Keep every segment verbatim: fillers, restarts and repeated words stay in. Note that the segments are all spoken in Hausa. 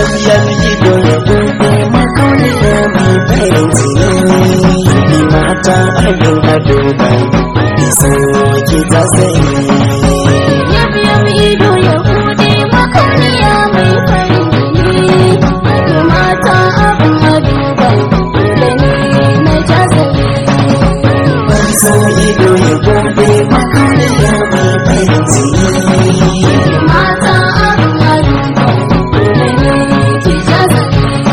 yam ido ya bude makauniya mai farin jini mata abin ado bai iso ki ta sai yam yam ido ya bude makauniya mai farin jini mata abin ado bai da ni na ta sai so ido ya bude makauniya mai farin jini mata abin ado bai da ni ki ta sai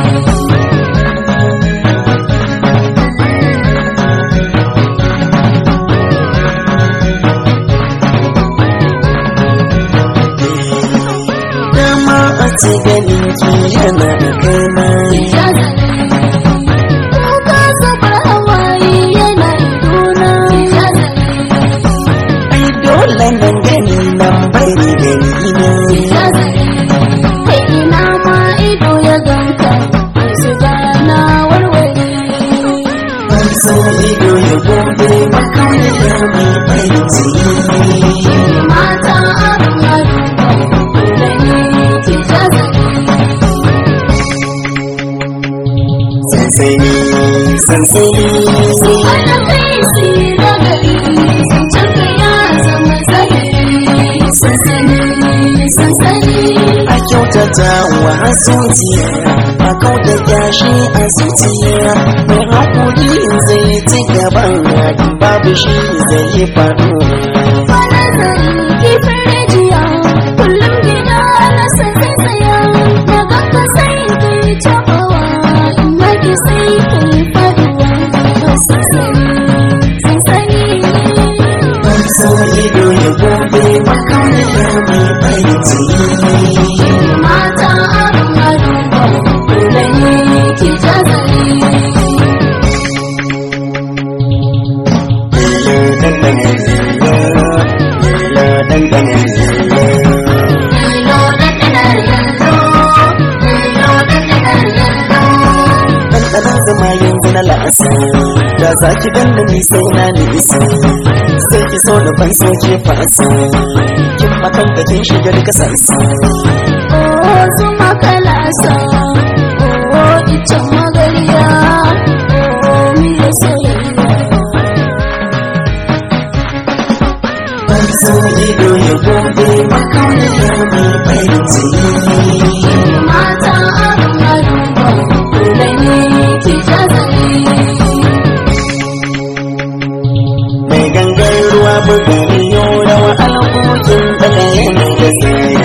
ce ganin ki yana da kaina kuka zubar hawaye yana idona ai dole nan gani nan bari gani na kai ina ma ido ya ganka su gana warware so ido ya gobe makauniya mai farin jini mata abin ado da ni ki jaza sansani sansani ana kai si ragari canka ya zama zahiri sansani sansani a kyautata wa zuciya a kauda gashi a zuciya mai hakuri zai ci gaban babu shi zai yi faɗo falazari kifin rijiya kullum gida na sai tsaya na ganka sai kai cabawa in yaki sai kai faduwa sansani sansani so ido ya gobe makauniya mai farin jini mata abin ado da ni ki jazari ɗanɗanon zama yanzu na la'asa da za ki ganda ni sai na nisa sai ki so da ban so ke fasa kin makanta kin shiga duka sansa oh zuma kalasa oh icen magariya oh miya soyayya ban so ido ya gobe makauniya mai farin jini mata abin ado da ni ki jazari mai gangan ruwa buga iyo rawa alkokin daga yana da tsaya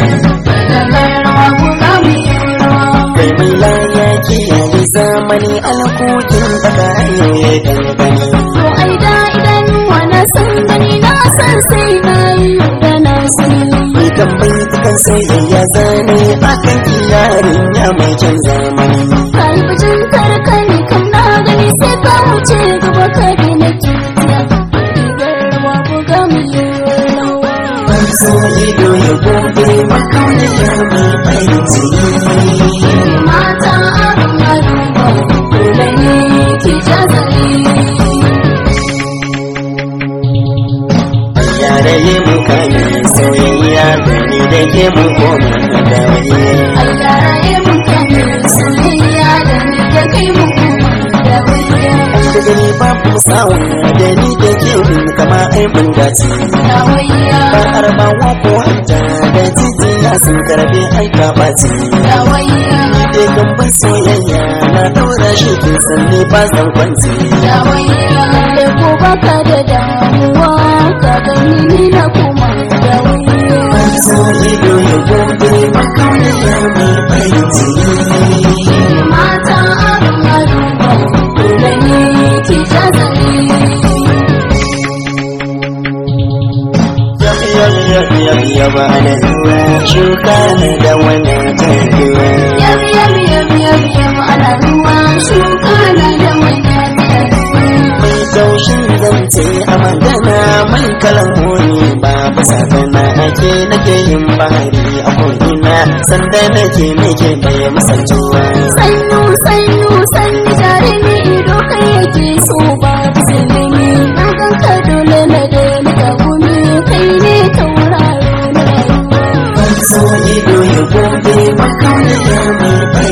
kai mai laya kiyaye zamani alkokin daga ya dangane to ai da idanuwa na san gani na san sai na yi da na sani mai tambayi dukan soyayya zane akan iyarin ya mai kyan zamani ka yi bijin tarkani kam na gani sai ka wuce gaba ka daina kiya garwa buga miliyar nawa so ido ya gobe makauniya mai farin jini mata abin ado da ni ki jazari yare yi muka ne soyayya da ni da ke mun koma da wani Allah ya muka ne soyayya da ni da kai mu kuma da wani da gani babu sawun da ni da ke mun kama aibin dace da wayya ba arbawa ko hanta da titiya sun karbe aika bace da wayya da gamban soyayya na daura shi kin sanne ba zan kwanci da wayya da ko baka da damuwa ka gani ni na kuma da wayya so ido ya gobe makauniya mai farin jini mata abin ado da ni ki jazari yaba da ruwa shuka na da wannan tarbiwa yam yam yam yam yam ana ruwa shuka na da wani mai taushin zance a magana mai kalan hori babu sakana ake nake yin bahari a ko'ina sanda nake nake bai misaltuwa sannu sannu sannu jarumi ido kai yake so ba musulmi na ganka dole na daina ka gumi kai ne tauraro na rayuwa so ido ya gobe makauniya mai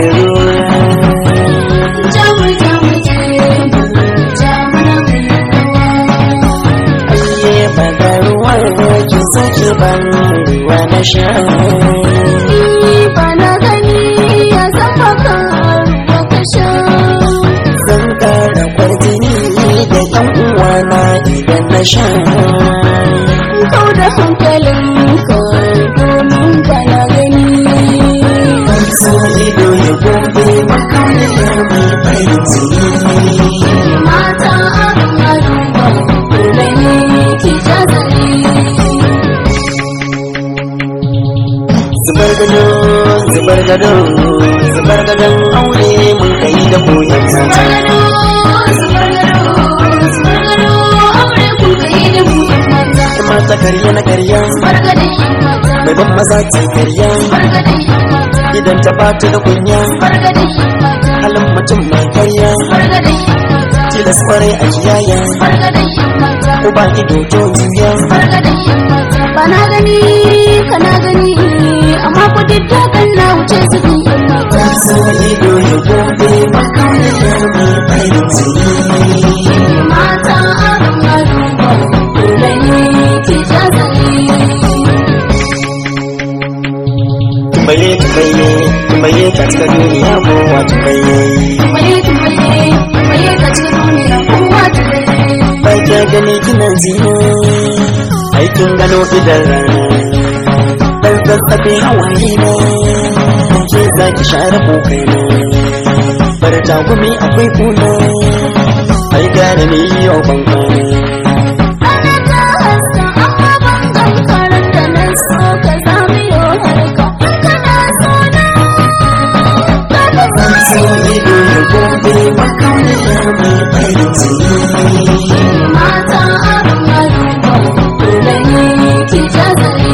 ruwa. Jamu jamu je, jamu na mai ruwa. Ayye bada ruwa ki sake ban ruwa na sha. Ni ba na gani ya zama ka ruwa ka sha. Zan kara kwarjini da yan uwana idan na sha. Kau da hankalinka domin ka na gani. So ido ya gobe makauniya mai farin jini. Mata abin aduba dole ne ki jazari. Zubar gado, zubar gado, zubar gadon aure mun kai da koyon mata. Zubar gado, zubar gado, zubar gado, aure kun kai da buyan mata. Mata karya na karya, Zubar gadon yan mata. mai ban maza ce karya. Zubar gadon yan mata. Idan ta bata da kunya, Zubar gadon yan mata. halin mutum mai karya. Zubar gadon yan mata. Tilas kwarai a kiyaya, Zubar gadon yan mata. ko ba ido to juya. Zubar gadon yan mata. Ba na gani, kana gani, amma ku diddakan na wuce su bin yan mata. So ido ya gobe makauniya mai farin jini. Mata abin aduba dole ne ki jazari. Tumbaye tumbaye, tumbaye ka cika duniya kowa tumbaye. Tumbaye tumbaye, tumbaye ka cikin duniya kowa tumbaye. Ba kya gani kina zina, aikin gano idan rana. Dan zazzabe hawaye na, ke za ki share kokaina. Bar tagumi akwai kuna, ai gane ni yau ban kwana. Ana ta haska amma ban gankarar da nan so ka zami yau harka. In kana so na, ka fi so So ido ya gobe makauniya mai farin jini. mata abin aduba dole ne ki jazari.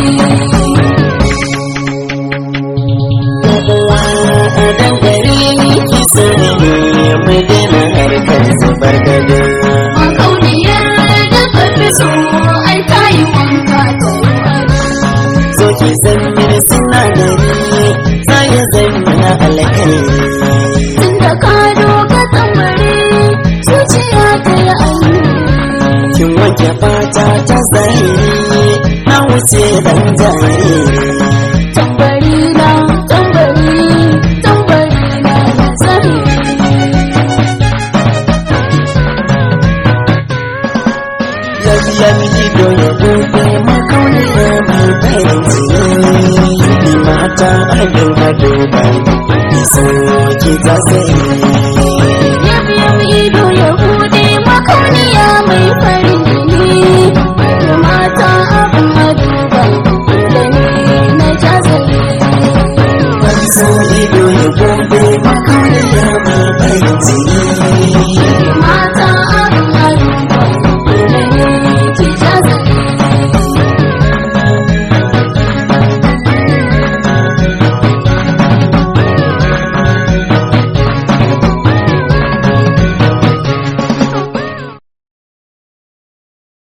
Uwa a dangare ki sani mai daina harkar zubar gado. Makauniyar da ka fi so ai ta yi wanka ta wani. So ki san mini sinadari, za ya zama na alkhairi. Tun da ka doka tambari zuciya ta yi aini. Kin wanke fata ta zahiri, na wuce dan jariri. Tambari na, tambari, tambari na na zahiri. Lafiyar ido ya gobe makauniya mai farin jini. Ni mata abin hado bai, so ki zazzayi. Yam ido ya bude makauniya mai farin jini. Da mata abin aduba dole ne na jazari. So ido ya gobe makauniya